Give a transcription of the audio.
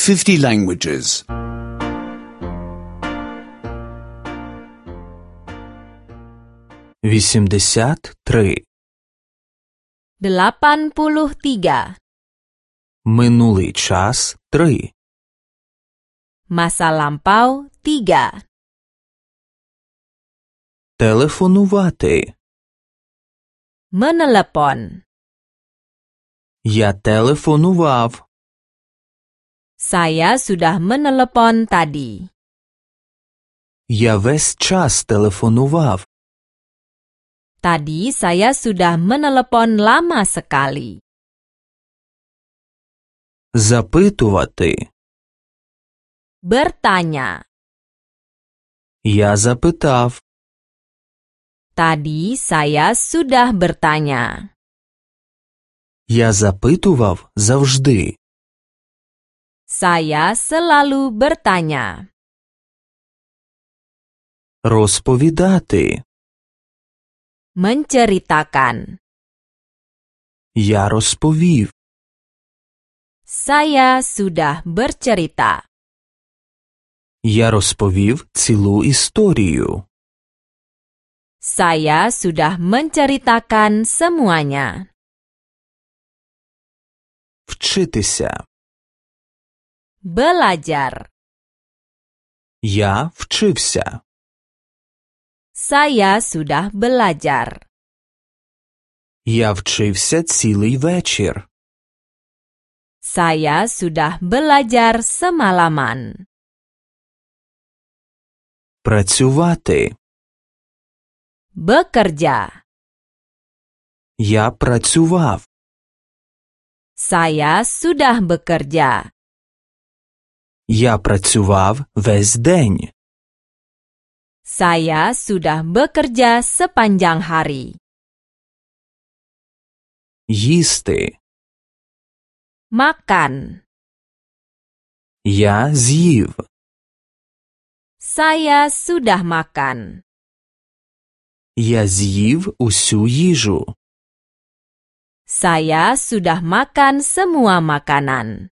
50 languages. 83. 83. Минулий час 3. Masa lampau 3. Телефонувати. Menelepon. Я телефонував. Saya sudah menelepon tadi. Я весь час телефонував. Tadi saya sudah menelepon lama sekali. Запитувати. Bertanya. Я запитав. Tadi saya sudah bertanya. Я запитував завжди. Saya selalu bertanya. Розповідати. Menceritakan. Я розповів. Saya sudah bercerita. Я розповів цілу історію. Saya sudah menceritakan semuanya. Вчитися. Belajar. Я вчився. Saya sudah belajar. Я вчився цілий вечір. Saya sudah belajar semalaman. Працювати. Bekerja. Я працював. Saya sudah bekerja. Я працював весь день. Saya sudah bekerja sepanjang hari. Їсти. Makan. Я з'їв. Saya sudah makan. Я з'їв усю їжу. Saya sudah makan semua makanan.